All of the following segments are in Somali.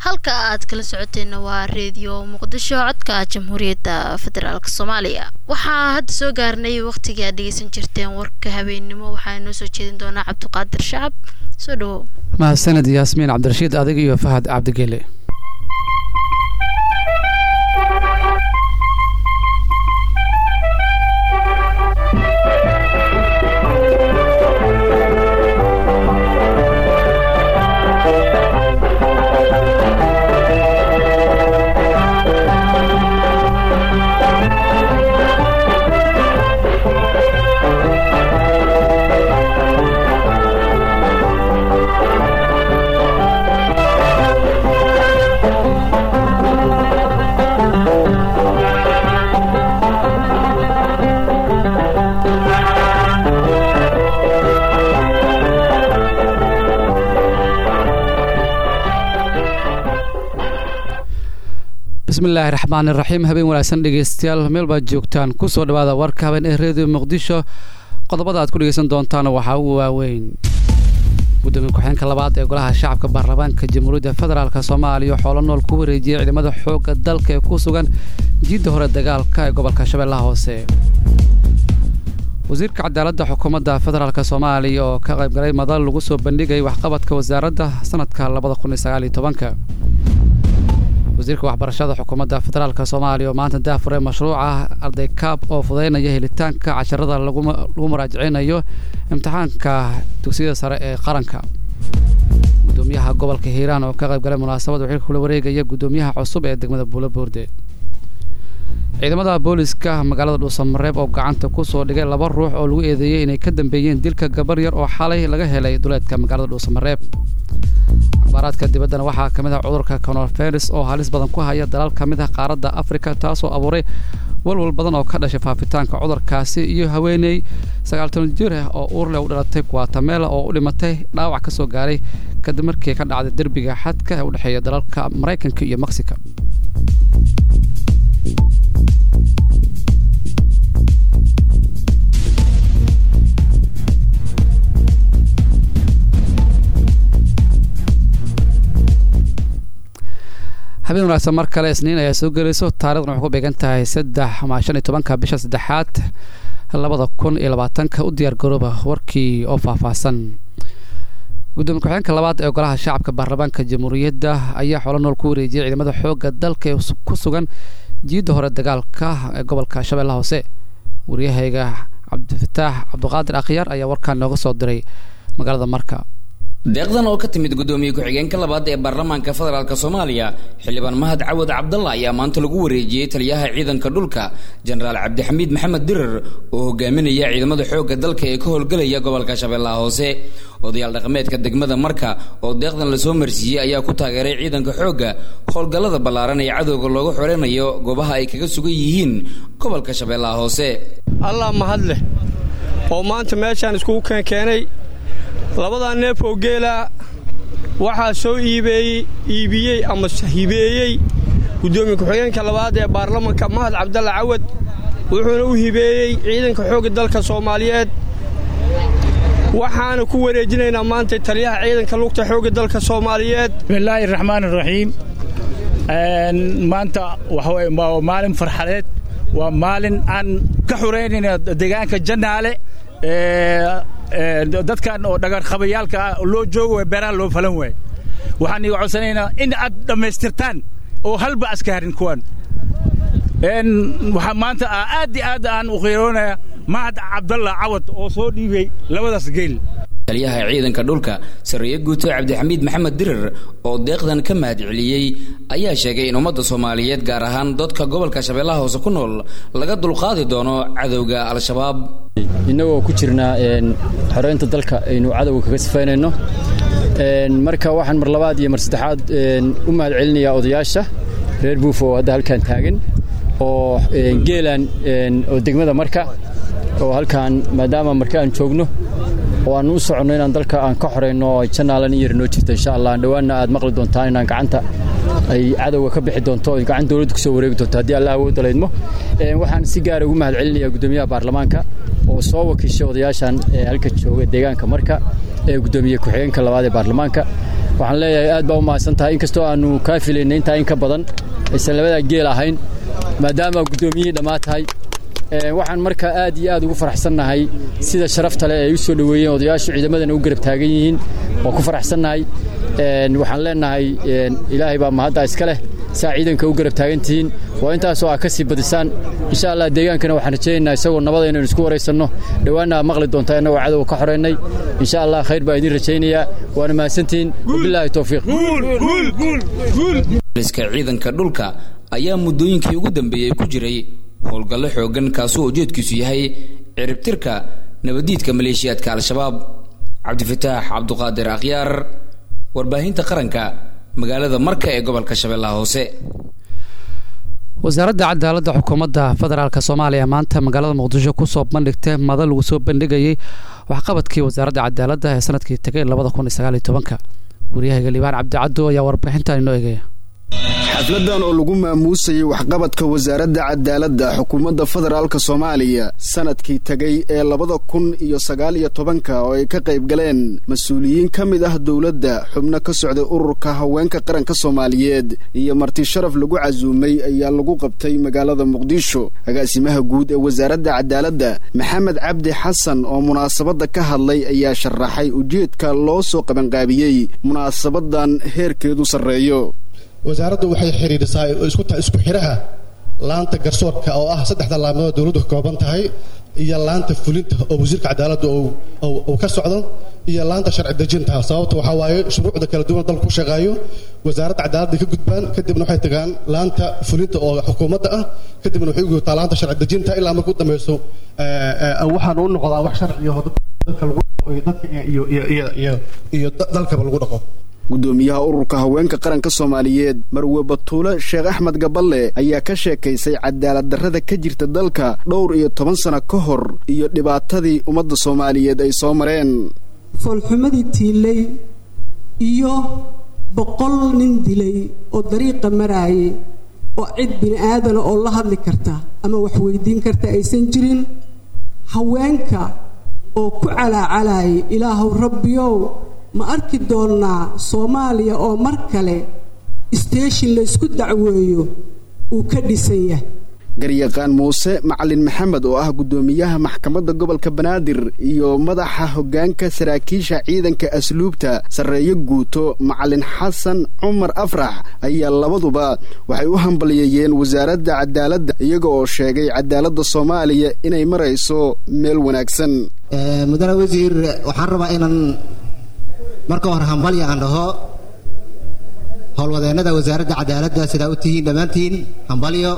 halka aad kala socoteen waa radio muqdisho codka jamhuuriyadda federaalka Soomaaliya waxaa hadda soo gaarnay waqtigii aad dhageysan jirteen warka habeenimo waxaa inoo soo jeedin doona Cabduqaadir Shacab soo dhawo mahadsanid Yaasmiin Cabdirashiid adiga iyo Fahad Cabdigele bismillaahi raxmaani raxiim habeen wanaagsan dhageystayaal meel baad joogtaan ku soo dhawaada warka habeen ee radio muqdisho qodobada aad ku dhageysan doontaan waxa uu waaweyn gudoomiye ku-xigeenka labaad ee golaha shacabka baarlamaanka jamhuuriyadda federaalka Soomaaliya xoolo nool ku wareejiyay ciidamada xoogga dalka ee ku sugan jiidda hore dagaalka ee gobolka Shabeellaha Hoose wasiirka cadaaladda xukuumadda federaalka Soomaaliya oo ka qayb galay madal lagu soo bandhigay waxqabadka wasaaradda sanadka 2019 wasiirka waxbarashada xukuumadda federaalka Soomaaliya maanta daafuray mashruuca arday kaab oo fududeynaya helitaanka casharada lagu muraajaceynayo imtixaanka dugsiyada sare ee qaranka gudoomiyaha gobolka Hiiraan oo ka qayb galay munaasabad wixii kula wareegaya gudoomiyaha cusub ee degmada Buulaboorde ciidamada booliska magaalada Dhuusamareeb oo gacanta ku soo dhigay laba ruux oo lagu eedeeyay inay ka dambeeyeen dilka gabar yar oo xalay laga helay duleedka magaalada Dhuusamareeb akhbaaraadka dibaddana waxaa ka mid ah cudurka coronavirus oo halis badan ku haya dalal ka mid ah qaaradda Afrika taasoo abuuray walwal badan oo ka dhashay faafitaanka cudurkaasi iyo haweeney 19 jir ah oo uur leh u dhalatay Guatemala oo u dhimatay dhaawac ka soo gaaray kadib markii ka dhacday derbiga xadka ee u dhaxeeya dalalka Mareykanka iyo Mexico habeen wanaagsan mar kale isniin ayaa soo galayso taariikhdan waxay ku beegan tahay 15 bisha 3aad 2020 u diyaar garooba warkii oo faahfaahsan gudoomiye ku-xigeenka labaad ee golaha shacabka baarlamaanka jamhuuriyadda ayaa xoolo nool ku wareejiyay ciidamada xoogga dalka ee ku sugan jiidda hore dagaalka ee gobolka Shabeellaha Hoose wariyahayga Cabdifataax Cabduqaadir Akhyar ayaa warkaan nooga soo diray magaalada Marka deeqdan oo ka timid gudoomiye ku-xigeenka labaad ee baarlamaanka federaalka Soomaaliya xildhibaan Mahad Cawad Cabdalla ayaa maanta lagu wareejiyay taliyaha ciidanka dhulka Generaal Cabdixamiid Maxamed Dirar oo hogaaminaya ciidamada xoogga dalka ee ka howlgalaya gobolka Shabeellaha Hoose odayaal dhaqameedka degmada Marka oo deeqdan la soo marsiiyay ayaa ku taageeray ciidanka xoogga howlgallada ballaaran ee cadowga looga xoreynayo goobaha ay kaga sugan yihiin gobolka Shabeellaha Hoose Allah mahad leh oo maanta meeshaan isku keenay labada neef oo geela waxa soo iibiyay ama hibeeyay gudoomiye ku-xigeenka labaad ee baarlamaanka Mahad Cabdalla Cawad wuxuuna u hibeeyay ciidanka xoogga dalka Soomaaliyeed waxaana ku wareejinaynaa maanta taliyaha ciidanka lugta xoogga dalka Soomaaliyeed bismillaahir rahmaanir rahiim maanta waa maalin farxadeed waa maalin aan ka xureynayna deegaanka Janaale dadkan oo dhagar qabayaalka loo joogo beeraha loo falan way waxaan iga codsanaynaa in aad dhameystirtaan oo halba askaarin kuwan waxa maanta aad aan u qiiroonaya Mahad Cabdalla Cawad oo soo dhiibay labadaas geel taliyaha ciidanka dhulka Sariye Guuto Cabdixamiid Maxamed Dirar oo deeqdan ka mahad celiyay ayaa sheegay in ummadda Soomaaliyeed gaar ahaan dadka gobolka Shabeellaha Hoose ku nool laga dulqaadi doono cadowga al-shabaab inagoo ku jirna xoreynta dalka aynu cadowga kaga sifaynayno marka waxaan mar labaad iyo mar saddexaad u mahad celinayaa odayaasha reer Buufo oo hadda halkan taagan oo geelan oo degmada Marka oo halkan maadaama marka aan joogno oo aan u socono inaan dalka aan ka xoreyno Janaalan iyo noo jirto insha Allah dhawaana aad maqli doontaan inaan gacanta ay cadawga ka bixi doonto gacan dawladdu ku soo wareegi doonto hadii Allah awood leedmo waxaan si gaar ah ugu mahad celinayaa gudoomiyaha baarlamaanka oo soo wakiishay odayaashan halka jooga deegaanka Marka ee gudoomiye ku-xigeenka labaad ee baarlamaanka waxaan leeyahay aad baa u mahadsan tahay inkastoo aanu kaa filaynay intaa in ka badan aysan labadaa geel ahayn maadaama guddoomiyihii dhammaa tahay waxaan markaa aad iyo aad ugu faraxsannahay sida sharafta leh ay u soo dhoweeyeen odayaashu ciidamadana u garab taagan yihiin waan ku faraxsannahay waxaan leenahay ilaahay baa mahadda iska leh saa ciidanka u garab taagantihiin waa intaasoo aa ka sii badisaan insha allah deegaankana waxaan rajaynaynaa isagoo nabada inaynu isku waraysanno dhowaanna aa maqli doontaa innagoo cadowga ka xoreynay insha allah khayr baa idiin rajaynayaa waana mahadsantihiin wabilaahi towfiiq liska ciidanka dhulka ayaa muddooyinkii ugu dambeeyey ku jiray howlgallo xooggan kaasoo ujeedkiisu yahay ciribtirka nabadiidka maleeshiyaadka al-shabaab cabdifataax cabduqaadir akhyaar warbaahinta qaranka magaalada marka ee gobolka shabeellaha hoose wasaaradda cadaaladda xukuumadda federaalka soomaaliya maanta magaalada muqdisho ku soo bandhigtay madal lagu soo bandhigayay waxqabadkii wasaaradda cadaaladda ee sanadkii tagay 2019 wariyahayga liibaan cabdicaddo ayaa warbixintan inoo eegaya xafladan oo lagu maamuusayay waxqabadka wasaaradda cadaaladda xukuumadda federaalka Soomaaliya sanadkii tagay ee 2019 oo ay ka qayb galeen mas'uuliyiin kamid ah dawladda xubno ka socday ururka haweenka qaranka Soomaaliyeed iyo marti sharaf lagu casuumay ayaa lagu qabtay magaalada Muqdisho agaasimaha guud ee wasaaradda cadaaladda Maxamed Cabdi Xasan oo munaasabada ka hadlay ayaa sharaxay ujeedka loo soo qaban qaabiyay munaasabadan heerkeedu sareeyo wasaaraddu waxay xiriirisaa isku xiraha laanta garsoorka oo ah saddexda laamood dawladdu ka kooban tahay iyo laanta fulinta oo wasiirka cadaaladda oo ka socdo iyo laanta sharci dejinta sababta waxa waaye shuruucda kala duwan dalku ku shaqeeyo wasaaradda cadaaladda ka gudbaan kadibna waxay tagaan laanta fulinta oo xukuumadda ah kadibna waxay u gudbaan laanta sharci dejinta ilaa markuu dhameeyo waxaan u noqdaa wax sharci iyo dadka lagu iyo dalkaba lagu dhaqo gudoomiyaha ururka haweenka qaranka Soomaaliyeed Marwe Batuule Sheekh Axmed Gaballe ayaa ka sheekaysay cadaalad darrada ka jirta dalka dhowr iyo 10 sano ka hor iyo dhibaatadii ummadda Soomaaliyeed ay soo mareen foolxumadii tiilay iyo 100 nin dilay oo dariiqa maraayay oo cid bini aadan oo la hadli karta ama wax weydiin karta aysan jirin haweenka oo ku calaacalayay ilaahow rabbiyow ma arki doonaa Soomaaliya oo mar kale station la isku dacweeyo uu ka dhisan yahay garyaqaan Muuse Macalin Maxamed oo ah gudoomiyaha maxkamadda gobolka Banaadir iyo madaxa hoggaanka saraakiisha ciidanka asluubta sareeyo guuto Macalin Xasan Umar Afrax ayaa labaduba waxay u hambalyeeyeen wasaaradda cadaaladda iyaga oo sheegay cadaaladda Soomaaliya inay marayso meel wanaagsan mudane wasiir waxaan rabaa inaan marka hore hambalyo aan dhaho howlwadeennada wasaaradda cadaaladda sida u tihiin dhammaantiin hambalyo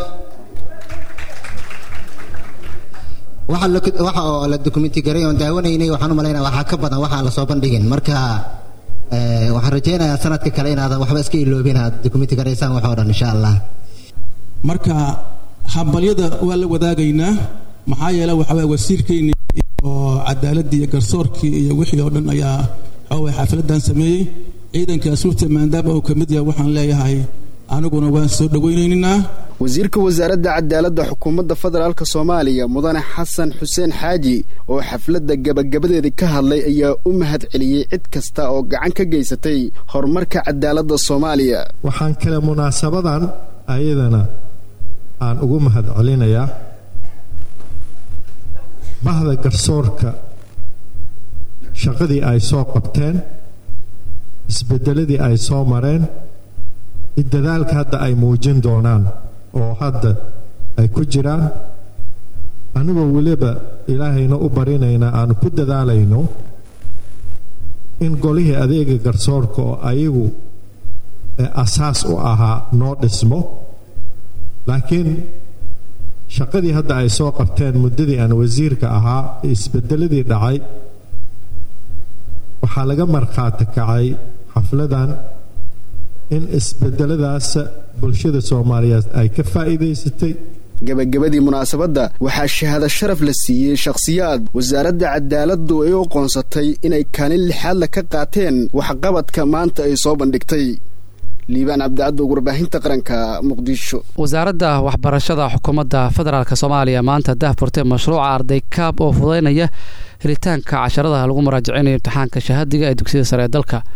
waxa oo la dokumenti garay oo daawanaynay waxaan u maleynayaa waxa ka badan waxa la soo bandhigin marka waxaan rajaynayaa sanadka kale inaad waxba iska iloobin aad dokumenti garaysaan wax oo dhan insha Allah marka hambalyada waa la wadaagaynaa maxaa yeelay waxa wasiirkeena oo cadaaladda iyo garsoorkii iyo wixii oo dhan ayaa xafladan sameeyay ciidanka asluubta maadaama uu kamid yahay waxaan leeyahay aniguna waan soo dhaweynaynaa wasiirka wasaaradda cadaaladda xukuumadda federaalka Soomaaliya mudane Xasan Xuseen Xaaji oo xafladda gabagabadeeda ka hadlay ayaa u mahad celiyay cid kasta oo gacan ka geysatay horumarka cadaaladda Soomaaliya waxaan kale munaasabadan ayadana aan ugu mahad celinayaa bahda garsoorka shaqadii ay soo qabteen isbedeladii ay soo mareen dadaalka hadda ay muujin doonaan oo hadda ay ku jiraan anigoo waliba ilaahayna u barinayna aan ku dadaalayno in golihii adeega garsoorka oo ayagu asaas u ahaa noo dhismo laakiin shaqadii hadda ay soo qabteen muddadii aan wasiirka ahaa isbedeladii dhacay waxaa laga markhaati kacay xafladan in isbedeladaas bulshada Soomaaliyeed ay ka faa'iideysatay gabagabadii munaasabada waxaa shahaado sharaf la siiyay shakhsiyaad wasaaradda cadaaladdu ay u qoonsatay inay kaalin lixaad la ka qaateen waxqabadka maanta ay soo bandhigtay liibaan cabdicaddo warbaahinta qaranka Muqdisho wasaaradda waxbarashada xukuumadda federaalka Soomaaliya maanta daahfurtay mashruuca arday kaab oo fududeynaya helitaanka casharada lagu maraajicinayo imtixaanka shahaadiga ee dugsiyada sare ee dalka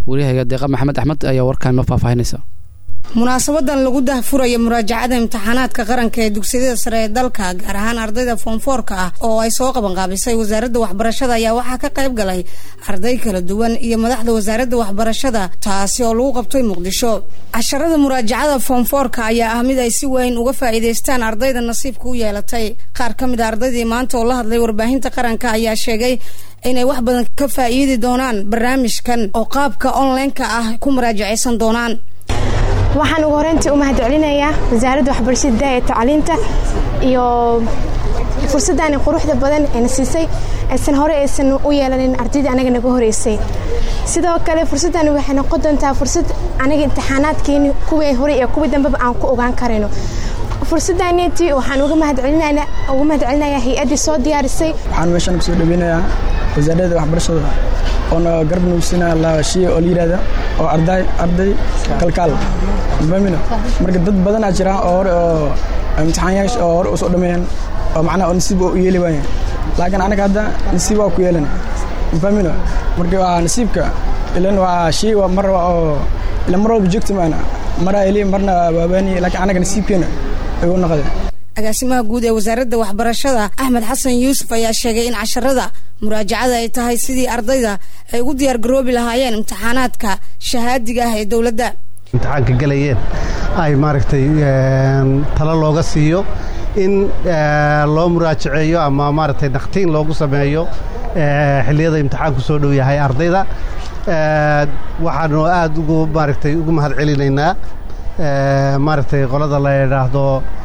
wariyahayga deeqa maxamed axmed ayaa warkaan noo faahfaahinaysa. munaasabadan lagu dahfurayo muraajacada imtixaanaadka qaranka ee dugsiyada sare ee dalka gaar ahaan ardayda form 4ka ah oo ay soo qaban qaabisay wasaaradda waxbarashada ayaa waxaa ka qayb galay arday kala duwan iyo madaxda wasaaradda waxbarashada taasi oo lagu qabtay Muqdisho. casharada muraajacada form 4ka ayaa ah mid ay si weyn uga faa'iideystaan ardayda nasiibka u yeelatay. qaar ka mid ah ardaydii maanta oo la hadlay warbaahinta qaranka ayaa sheegay inay wax badan ka faa'iidi doonaan barnaamijkan oo qaabka online-ka ah ku muraajacaysan doonaan. waxaan ugu horeyntii u mahadcelinayaa wasaaradda waxbarashada iyo tacliinta iyo fursaddan quruxda badan ee siisay aysan hore aysan u yeelanin ardayda anaga naga horeysay. sidoo kale fursaddan waxay noqon doontaa fursad anaga imtixaanaadkeena kuwii hore iyo kuwii dambe aan ku ogaan karino. fursaddaantii waxaan uga mahadcelinayaa hay'adii soo diyaarisay. waxaan meeshan ku soo dhaweynayaa wasaaradda waxbarashada oo garab nuusina la shii oo liirada oo arday kalkaal bamina marka dad badan ay jiraan oo hore oo imtixaanayaasha oo hore u soo dhameeyeen oo macna oo nasiib u yeeli waayeen laakiin anaga hadda nasiib waa ku yeelan bamina marka waa nasiibka ilan waa shii waa mar oo ila mar oo joogto maana mara ili marna baabani laakiin anaga nasiibkeena ay u noqday. agaasimaha guud ee wasaaradda waxbarashada Axmed Xasan Yuusuf ayaa sheegay in casharada muraajacada ay tahay sidii ardayda ay ugu diyaar garoobi lahaayeen imtixaanaadka shahaadiga ah ee dawladda. imtixaanka galayeen ay maaragtay talo looga siiyo in loo muraajaceeyo ama maaragtay naqtiin loogu sameeyo xilliyada imtixaanku soo dhow yahay ardayda. waxaanu aad ugu maaragtay ugu mahadcelinaynaa maaragtay qolada la yiraahdo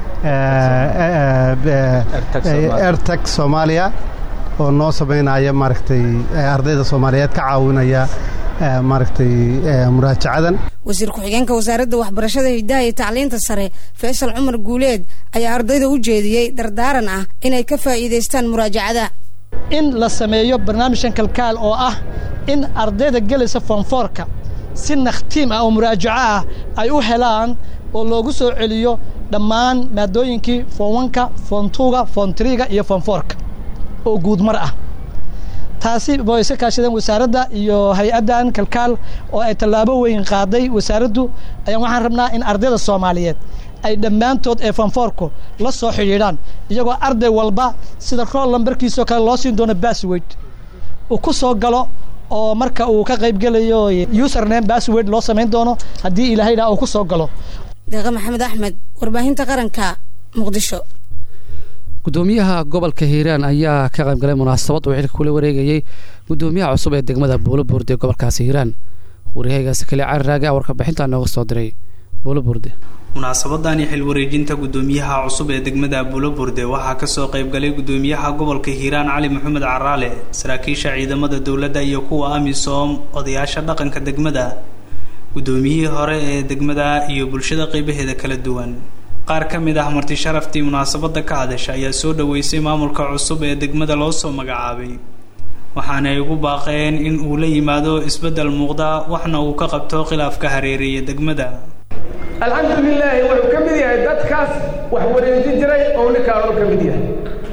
AirTag Soomaaliya oo noo sameynaya maaragtay ardayda Soomaaliyeed ka caawinaya maaragtay muraajacadan. wasiir ku-xigeenka wasaaradda waxbarashada hidaha iyo tacliinta sare Faysal Cumar Guuleed ayaa ardayda u jeediyay dardaaran ah inay ka faa'iideystaan muraajacada. in la sameeyo barnaamijkan kalkaal oo ah in ardayda galaysa form 4ka si naqtiim ah oo muraajaca ah ay u helaan oo loogu soo celiyo dhammaan maadooyinkii form 1ka form 2ga form 3ga iyo form 4ka oo guud mar ah. taasi way iska kaashadeen wasaaradda iyo hay'addan kalkaal oo ay tallaabo weyn qaaday wasaaraddu ayaan waxaan rabnaa in ardayda Soomaaliyeed ay dhammaantood ee form 4ku la soo xiriiraan iyagoo arday walba sida roll numberkiisa kale loo siin doono password uu ku soo galo oo marka uu ka qayb galayo username password loo sameyn doono haddii Ilaahayna uu ku soo galo. deeqa maxamed axmed warbaahinta qaranka Muqdisho. gudoomiyaha gobolka Hiiraan ayaa ka qayb galay munaasabad uu xilka kula wareegayay gudoomiyaha cusub ee degmada Buulobuurde ee gobolkaas Hiiraan. wariyahaygaasi kale carraaga warka bixinta nooga soo diray Buulobuurde. munaasabadani xil wareejinta gudoomiyaha cusub ee degmada Buulobuurde waxaa ka soo qayb galay gudoomiyaha gobolka Hiiraan Cali Maxamed Caraale, saraakiisha ciidamada dawladda iyo kuwa AMISOM, odayaasha dhaqanka degmada, gudoomiyihii hore ee degmada iyo bulshada qaybaheeda kala duwan. qaar ka mid ah marti sharaftii munaasabada ka hadashay ayaa soo dhaweysay maamulka cusub ee degmada loo soo magacaabay, waxaana ay ugu baaqeen in uu la yimaado isbedel muuqda waxna uu ka qabto khilaafka hareeraya degmada. alxamdulilah wuxuu ka mid yahay dadkaas wax wareejin jiray oo ninkaan ka mid yahay.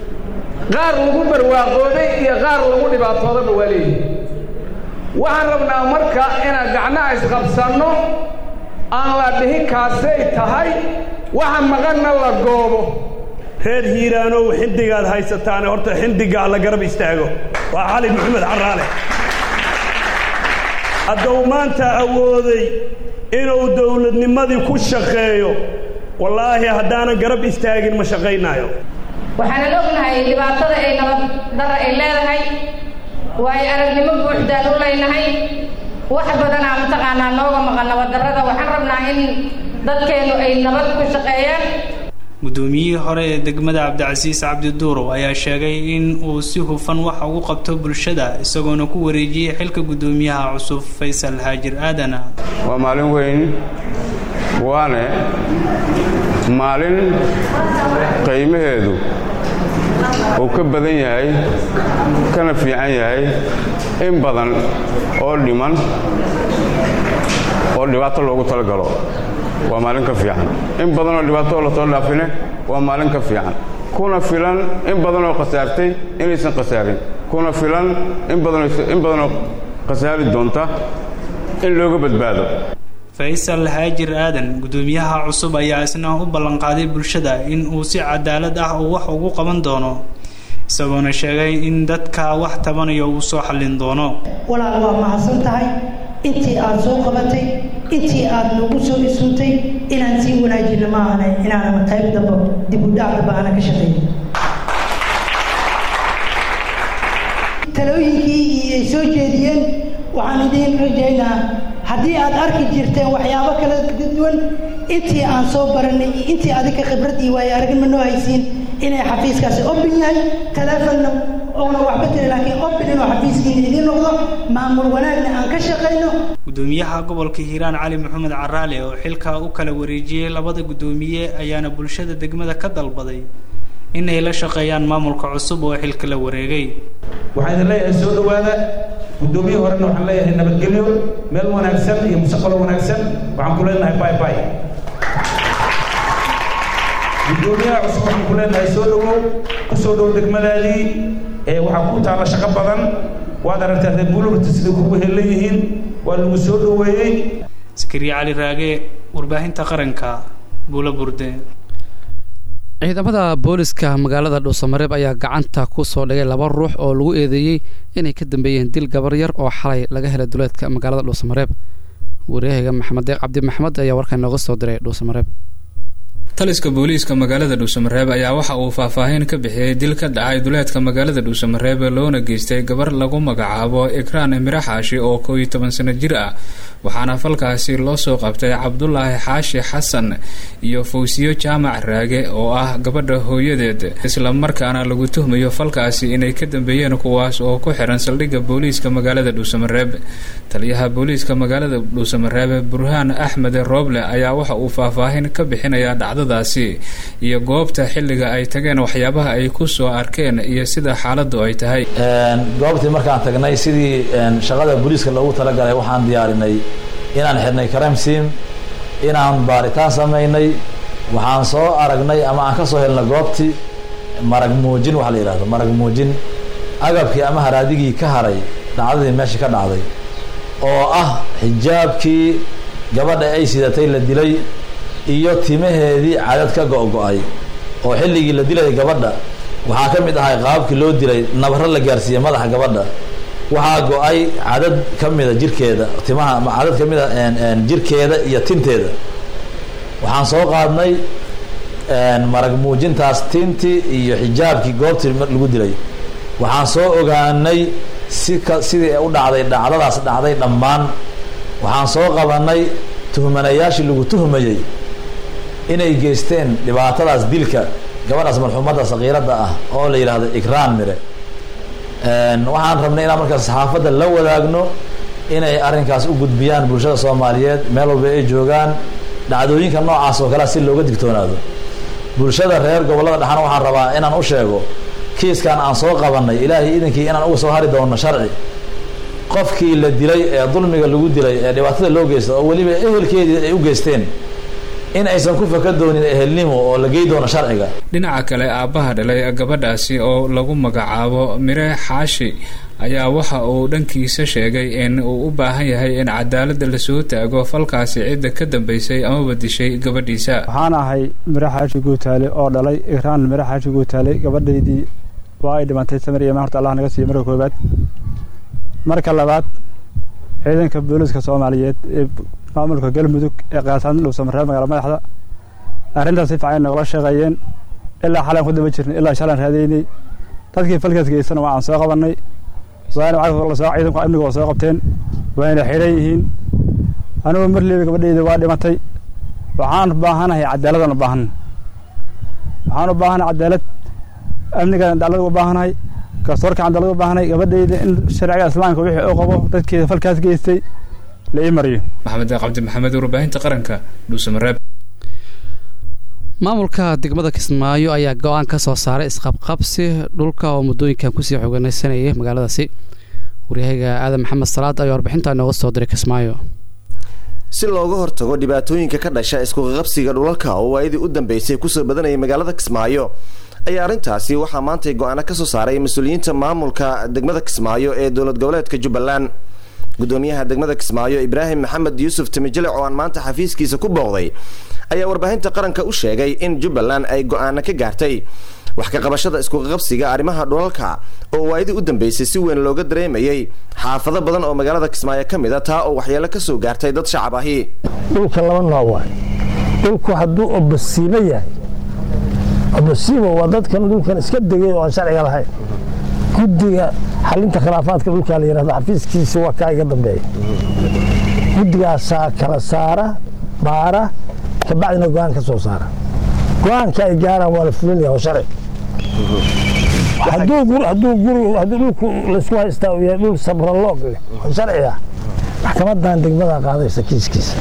qaar lagu barwaaqoobay iyo qaar lagu dhibaatoodaba waa leeyihin. waxaan rabnaa marka inaan gacnaha isqabsanno, aan la dhihi kaasay tahay waxa maqanna la goobo. reer Hiiraanow xindigaad haysataan horta xindiga la garab istaago waa Cali Maxamed Caraale. hadduu maanta awooday inuu dawladnimadii ku shaqeeyo, wallaahi haddaanan garab istaagin ma shaqaynayo. waxaan ognahay dhibaatada ay nabad darro ay leedahay, waayo aragnimo buuxdaan u leynahay, wax badanaa mataqaanaa nooga maqan nabad darrada. waxaan rabnaa in dadkeenu ay nabad ku shaqeeyaan. gudoomiyihii hore ee degmada Cabdicasiis Cabdi Duurow ayaa sheegay in uu si hufan wax ugu qabto bulshada, isagoona ku wareejiyay xilka gudoomiyaha cusub Faysal Haajir Aadana. waa maalin weyn, waana maalin qiimaheedu uu ka badan yahay kana fiican yahay in badan oo dhiman oo dhibaato loogu talagalo. waa maalin ka fiican in badan oo dhibaato la soo dhaafine waa maalin ka fiican kuna filan in badan oo qasaartay inaysan qasaarin kuna filan in badan oo qasaari doonta in looga badbaado. faysal haajir aadan gudoomiyaha cusub ayaa isna u ballanqaaday bulshada in uu si cadaalad ah uu wax ugu qaban doono isagoona sheegay in dadka wax tabanayo uu soo xallin doono. walaal waa mahadsan tahay intii aad soo qabatay intii aad nagu soo isuutay inaan sii wanaajino maahane inaanan qayb damba dib u dhac damba aanan ka shaqayn. talooyinkii ay soo jeediyeen waxaan idiin rajaynaa haddii aad arki jirteen waxyaabo kala duwan intii aan soo baranay iyo intii adinka khibrad iyo waayo aragnimo noo haysiin inay xafiiskaasi open yahay teleefonna oona waxba tiri laakiin open inuu xafiiskiina idiin noqdo maamul wanaagna aan ka shaqayno. gudoomiyaha gobolka hiiraan cali maxamed caraale oo xilka u kala wareejiyey labada gudoomiye ayaana bulshada degmada ka dalbaday inay la shaqeeyaan maamulka cusub oo xilka la wareegay. waxaan idin leeyahay soo dhawaada gudoomiye horena waxaan leeyahay nabadgelyo meel wanaagsan iyo mustaqbal wanaagsan waxaan ku leenahay bye bye. gudoomiyaha cusub waxaan ku leenahay soo dhawow ku soo dhow degmadaadii waxaa ku taalla shaqo badan waad aragtaa reer buulburta sida kugu helan yihiin waa lagu soo dhoweeyey. Sakariya Cali Raage warbaahinta qaranka Buulaburde. ciidamada booliska magaalada Dhuusamareeb ayaa gacanta ku soo dhigay 2 ruux oo lagu eedeeyay inay ka dambeeyeen dil gabar yar oo xalay laga helay duleedka magaalada Dhuusamareeb. wariyahayga Maxamed Cabdi Maxamed ayaa warkan nooga soo diray Dhuusamareeb. taliska booliiska magaalada Dhuusamareeb ayaa waxa uu faahfaahin ka bixiyay dil ka dhacay duleedka magaalada Dhuusamareeb loona geystay gabar lagu magacaabo Ikraan Miraxaashi oo 12 sano jir ah waxaana falkaasi loo soo qabtay Cabdullaahi Xaashi Xasan iyo Fawsiyo Jaamac Raage oo ah gabadha hooyadeed isla markaana lagu tuhmayo falkaasi inay ka dambeeyeen kuwaas oo ku xiran saldhigga booliiska magaalada Dhuusamareeb. taliyaha booliiska magaalada Dhuusamareeb Burhaan Axmed Rooble ayaa waxa uu faahfaahin ka bixinayaa dhacdadaasi iyo goobta xilliga ay tageen waxyaabaha ay ku soo arkeen iyo sida xaaladdu ay tahay. goobtii markaan tagnay sidii shaqada booliiska loogu talagalay waxaan diyaarinay inaan xirnay karamsiim inaan baaritaan samaynay waxaan soo aragnay ama aan ka soo helnay goobtii marag muujin waxa la yiraahdo marag muujin agabkii ama haraadigii ka haray dhacdadii meesha ka dhacday oo ah xijaabkii gabadha ay sidatay la dilay iyo timaheedii cadad ka go'go'ay oo xilligii la dilay gabadha waxaa ka mid ahay qaabkii loo dilay nabaro la gaarsiiyey madaxa gabadha waxaa go'ay cadad ka mida jirkeeda timaha ama cadad ka mida jirkeeda iyo tinteeda waxaan soo qaadnay marag muujintaas tintii iyo xijaabkii goobtii lagu dilay waxaan soo ogaanay sidii u dhacday dhacdadaas dhacday dhammaan waxaan soo qabanay tuhmanayaashii lagu tuhmayey inay geysteen dhibaatadaas dilka gabadhaas marxuumadda saqiiradda ah oo la yidhaahdo Ikraan Mire. waxaan rabnay inaan markaas saxaafadda la wadaagno inay arrinkaas u gudbiyaan bulshada Soomaaliyeed meel walba ay joogaan dhacdooyinka noocaas oo kale si looga digtoonaado. bulshada reer gobolada dhaxana waxaan rabaa inaan u sheego kiiskan aan soo qabanay ilaahay idinkii inaan uga soo hari doono sharci qofkii la dilay ee dulmiga lagu dilay ee dhibaatada loo geystay oo waliba ehelkeedii ay u geysteen in aysan ku fakar doonin ehelnimo oo la geey doono sharciga. dhinaca kale aabbaha dhalay gabadhaasi oo lagu magacaabo Mire Xaashi ayaa waxa uu dhankiisa sheegay in uu u baahan yahay in cadaaladda la soo taago falkaasi cidda ka dambeysay ama badishay gabadhiisa. waxaan ahay Mire Xaashi Guutaale oo dhalay Ikraan Mire Xaashi Guutaale gabadhaydii waa ay dhimantay samir iyo horta Allah naga siiyo marka koobaad. marka labaad ciidanka booliiska Soomaaliyeed ee maamulka Galmudug ee qaasan Dhuusamareeb magaalada madaxda arrintaas si fiican noola shaqeeyeen ilaa xalan ku daba jirnay ilaa shalan raadaynay dadkii falkaas geysana waan soo qabanay waana waxa la soo ciidanku amniga oo soo qabteen waana xiran yihiin anigu marliba gabadheeda waa dhimatay waxaan u baahanahay cadaalad u baahanahay cadaalad amniga cadaalad u baahanahay kasoorka cadaalad u baahanahay gabadheeda in sharciga islaamka wixii uu qabo dadkii falkaas geystay la imariyo. Maxamed Cabdi Maxamed warbaahinta qaranka Dhuusamareeb. maamulka degmada Kismaayo ayaa go'aan ka soo saaray isqabqabsi dhulka oo muddooyinkan ku sii xooganaysanaayay magaaladaasi. wariyahayga Aadan Maxamed Salaad ayaa warbixinta nooga soo diray Kismaayo. si looga hortago dhibaatooyinka ka dhasha isku qabsiga dhulalka oo waayadii u dambeysay ku soo badanayay magaalada Kismaayo ayaa arintaasi waxaa maanta go'aan ka soo saaray mas'uuliyiinta maamulka degmada Kismaayo ee dowlad goboleedka Jubbaland. gudoomiyaha degmada Kismaayo Ibraahim Maxamed Yuusuf Timijile oo aan maanta xafiiskiisa ku booqday ayaa warbaahinta qaranka u sheegay in Jubbaland ay go'aan ka gaartay wax ka qabashada isku qabsiga arrimaha dhulalka oo waayadii u dambeysay si weyn looga dareemayay xaafado badan oo magaalada Kismaayo kamid ah taa oo waxyeelo ka soo gaartay dad shacab ahi dhulka laba nooc waay dhulku hadduu obasiibo yahay obasiibo waa dadkan dhulkan iska degay oo aan sharciga lahayn guddiga xalinta khilaafaadka dhulka la yiraahdo xafiiskiisa waa ka iga dambeeyay guddigaasaa kala saara baara kabacdina go'aan ka soo saara go'aanka ay gaaraan waa la fulinayaa oo sharci hadduu dhulku laysku haystaa uu yahay dhul sabraloog leh oo sharci ah maxkamadan degmada qaadaysa kiiskiisa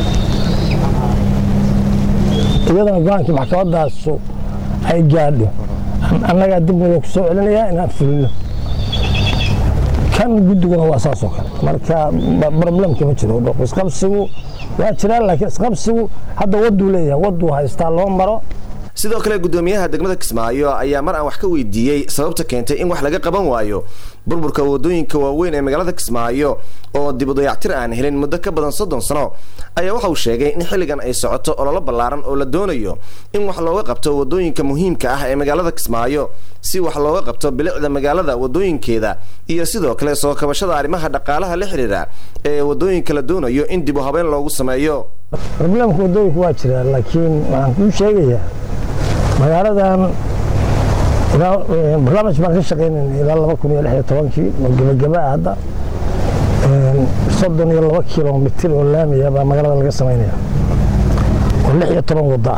iyadana go'aankii maxkamadaasu ay gaadho annagaa dib wada ku soo celinayaa inaan fulino kan guddiguna waa saas oo kale marka problemka ma jiro isqabsigu waa jiraan laakiin isqabsigu hadda waduu leeyahay waduu haystaa loo maro sidoo kale gudoomiyaha degmada Kismaayo ayaa mar aan wax ka weydiiyay sababta keentay in wax laga qaban waayo burburka wadooyinka waaweyn ee magaalada Kismaayo oo dib u dayactir aan helin muddo ka badan 30 sano ayaa waxa uu sheegay in xilligan ay socoto olole ballaaran oo la doonayo in wax looga qabto wadooyinka muhiimka ah ee magaalada Kismaayo si wax looga qabto bilicda magaalada wadooyinkeeda iyo sidoo kale soo kabashada arrimaha dhaqaalaha la xiriira ee wadooyinka la doonayo in dib u habeyn loogu sameeyo problemka wadooyinka waa jira laakiin waxaan ku sheegayaa magaaladan barnaamij baan ka shaqeynayna ilaa 2016 oo gabagaba hadda 32 kilomitir oo laamiya baa magaalada laga sameynaya oo 16 wada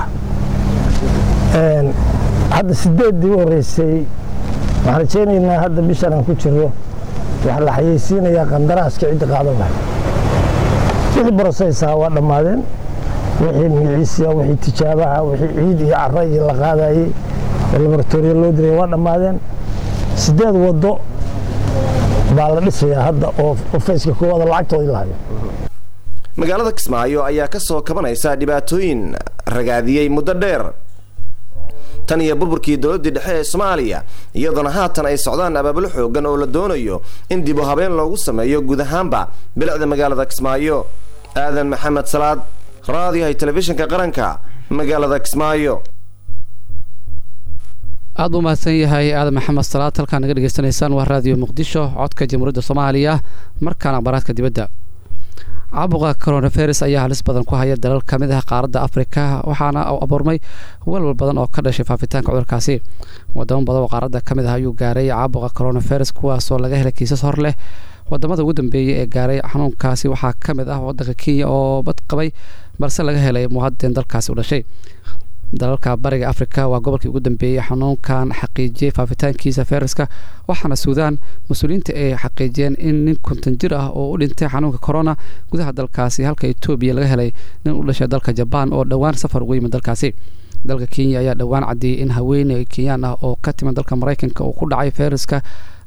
hadda 8 u horeysay waxaan rajeynaynaa hadda bishan aan ku jiro waxa la xayeysiinayaa qandaraaska cid qaadan lahayd wixii process-ah waa dhammaadeen wixii magiciisa wixii tijaabaha wixii ciid iyo carro iyo la qaadayay oo laboratory loo diray waa dhammaadeen 8 wado baa la dhisayaa hadda oo faceka koowaad lacagtooda la hayo magaalada Kismaayo ayaa ka soo kabanaysa dhibaatooyin ragaadiyay muddo dheer tan iyo burburkii dowladda dhexe ee Soomaaliya iyadoo haatan ay socdaan abaabul xoogan oo la doonayo in dib u habeen loogu sameeyo guud ahaanba bilicda magaalada Kismaayo aadan maxamed salaad raadiyaha telefishinka qaranka magaalada Kismaayo aad u mahadsan yahay aadan maxamed salaad halkaan naga dhageysanaysaan waa raadiyo muqdisho codka jamhuuriyadda Soomaaliya markaan baraadka dibadda caabuqa coronavirus ayaa halis badan ku haya dalal kamid ah qaaradda Afrika waxaana uu abuurmay walwal badan oo ka dhashay faafitaanka cudurkaasi wadamo badan oo qaaradda kamid ah ayuu gaaray caabuqa coronavirus kuwaas oo laga helay kiisas hor leh wadamada ugu dambeeyay ee gaaray xanuunkaasi waxaa kamid ah wadanka Kenya oo bad qabay balse laga helay muwaadin dalkaasi u dhashay dalalka bariga Afrika waa gobolkii ugu dambeeyay xanuunkan xaqiijiyay faafitaankiisa fayraska waxaana Suudaan mas'uuliyiinta ay xaqiijiyeen in nin 50 jir ah oo u dhintay xanuunka corona gudaha dalkaasi halka Itoobiya laga helay nin u dhashay dalka Japan oo dhawaan safar ugu yimid dalkaasi dalka Kenya ayaa dhawaan caddeeyay in haweeney Kenyan ah oo ka timid dalka Mareykanka uu ku dhacay fayraska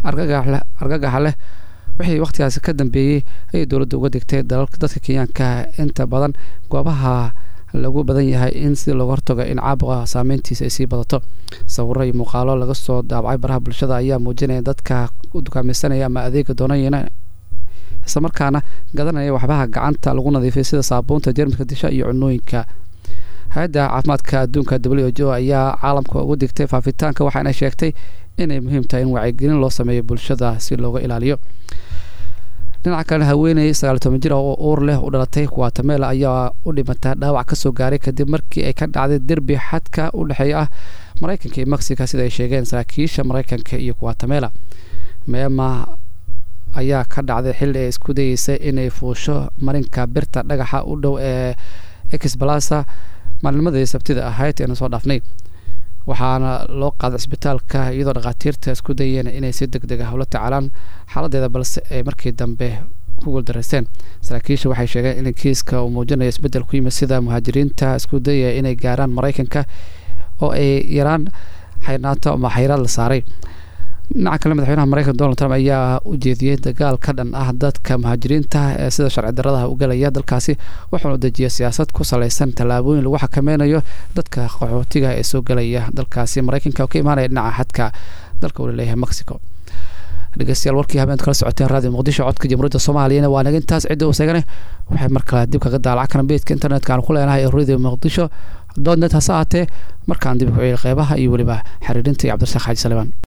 argagax leh wixii waqtigaas ka dambeeyay ay dawladdu uga digtay dadka Kenyanka inta badan goobaha lagu badan yahay in si looga hortago in caabuqa saameyntiisa ay sii badato sawirro iyo muuqaalo laga soo daabacay baraha bulshada ayaa muujinaya dadka u dukaamaysanaya ama adeega doonayana isla markaana gadanaya waxbaha gacanta lagu nadiifay sida saabuunta jeermiska disha iyo cunooyinka hay'adda caafimaadka adduunka WHO ayaa caalamka ugu digtay faafitaanka waxaana sheegtay inay muhiim tahay in wacyigelin loo sameeyo bulshada si looga ilaaliyo dhinaca kale haweeney 19 jir oo uur leh u dhalatay Guatemala ayaa u dhimatay dhaawac ka soo gaaray kadib markii ay ka dhacday derbi xadka u dhaxeeya Mareykanka iyo Mexico sida ay sheegeen saraakiisha Mareykanka iyo Guatemala meema ayaa ka dhacday xilli ay isku dayeysay inay fuusho marinka birta dhagaxa u dhow ee Explaza maalmadii Sabtida ahayd ee soo dhaafnay waxaana loo qaaday isbitaalka iyadoo dhaqaatiirta isku dayeen inay si degdeg ah ula tacaalaan xaaladeeda balse ay markii dambe ku guuldareysteen saraakiisha waxay sheegeen in kiiska uu muujinayo isbedel ku yimid sida muhaajiriinta isku dayaya inay gaaraan Mareykanka oo ay yaraan xaynaato ama xayiraad la saaray dhinaca kale madaxweynaha Mareykanka Donald Trump ayaa u jeediyay dagaal ka dhan ah dadka muhaajiriinta ee sida sharci darrada u galaya dalkaasi wuxuuna u dejiyay siyaasad ku saleysan tallaabooyin lagu xakameynayo dadka qaxootiga ee soo galaya dalkaasi Mareykanka oo ka imaanaya dhinaca xadka dalka uu leeyahay Mexico dhegeystayaal warkii habeen kala socoteen raadiyo muqdisho codka jamhuuriyadda Soomaaliya waa naga intaas cid oo isagana waxay markaa dib kaga daalac kan beedka internetka aan ku leenahay radio muqdisho .net hasaate markaan dib u qeybaha iyo waliba xiriirinta Cabdirasaaq Xaaji Salmaan